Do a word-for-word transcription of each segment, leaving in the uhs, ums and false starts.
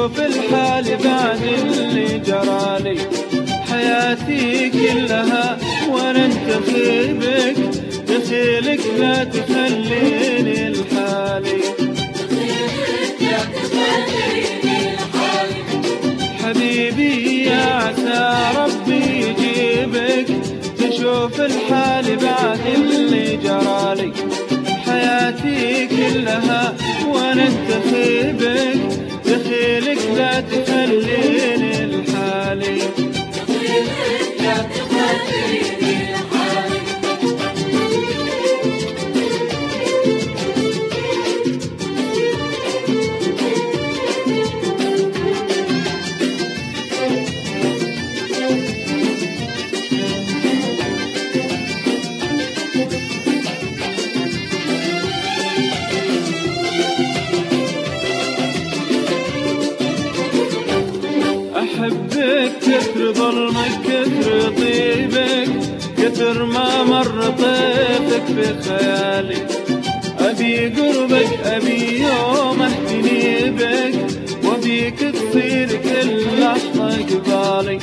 تشوف الحال بعد اللي جرالي. حياتي كلها وانا انتخبك، دخيلك لا تخليني لحالي. حبيبي يا عسى ربي يجيبك، تشوف الحال بعد اللي جرالي. حياتي كلها وانا انتخبك، دخيلك لا تخليني لحالي. أحبك كثر ظلمك كثر طيبك، كثر ما مر طيفك في خيالي. أبي قربك أبي يوم اهتني بك، وبيك تصير كل لحظة قبالي.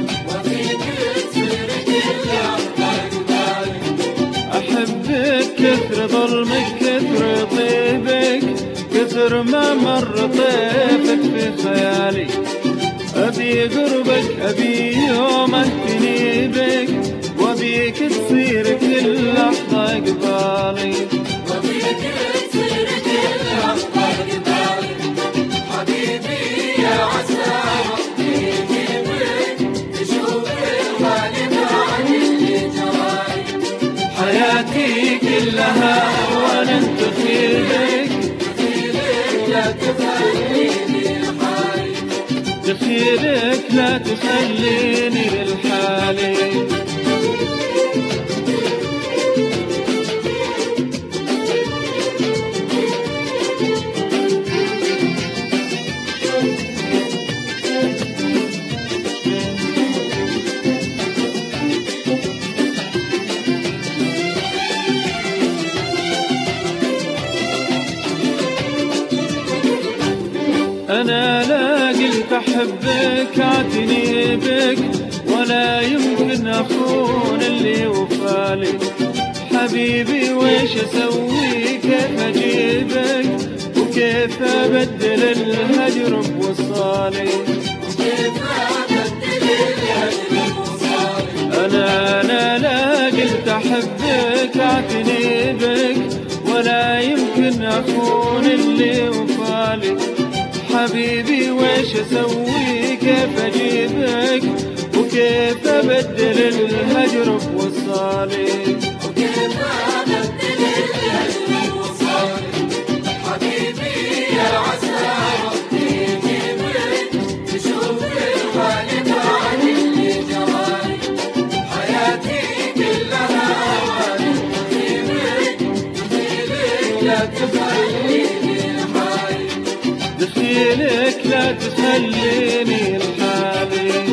أحبك كثر ظلمك كثر طيبك، كثر ما مر طيفك في خيالي. أبي قربك أبي يوم اهتني بك، وبيك تصير كل لحظة قبالي. وبيك تصير كل لحظة قبالي. حبيبي يا عسى ربي يجيبك، تشوف الحال بعد اللي جرالي. حياتي كلها وانا انتخبك، دخيلك لا تخليني لحالي. دخيلك لا تخليني لحالي. أنا لا قلت أحبك أعتني بك، ولا يمكن أخون اللي وفالي. حبيبي ويش أسوي كيف أجيبك، وكيف أبدل الهجر بوصالي. أنا أنا لا قلت أحبك أعتني بك، ولا يمكن أخون اللي وفالي. حبيبي ويش أسوي كيف أجيبك، وكيف أبدل الهجر بوصالي. وكيف أبدل الهجر بوصالي. حبيبي يا عسى ربي يجيبك، تشوف الحال بعد اللي جرالي. حياتي كلها وانا انتخبك، دخيلك لا تخليني لحالي. دخيلك لا تخليني لحالي.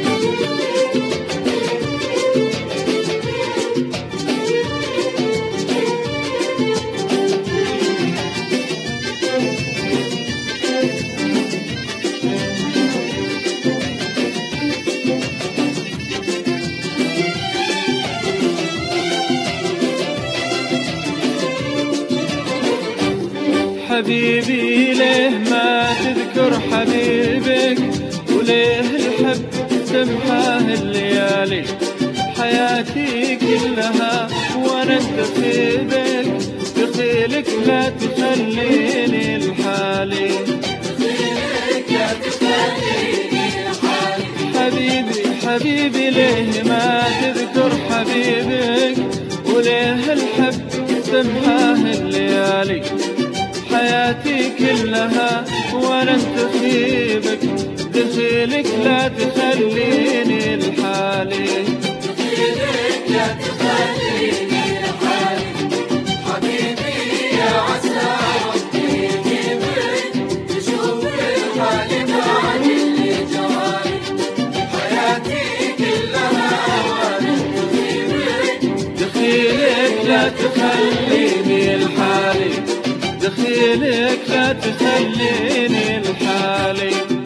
حبيبي ليه ما تذكر حبيبك، وليه الحب تمحاه الليالي. حياتي كلها وانا انتخبك، دخيلك لا تخليني لحالي. دخيلك لا تخليني لحالي. حبيبي حبيبي ليه ما تذكر حبيبك، وليه الحب تمحاه الليالي. حياتي كلها وانا انتخبك، دخيلك لا تخليني لحالي. دخيلك لا تخليني لحالي. حبيبي يا عسى ربي يجيبك، تشوف الحال بعد اللي جرالي. حياتي كلها وانا انتخبك، دخيلك لا تخليني لحالي. دخيلك لا تخليني لحالي.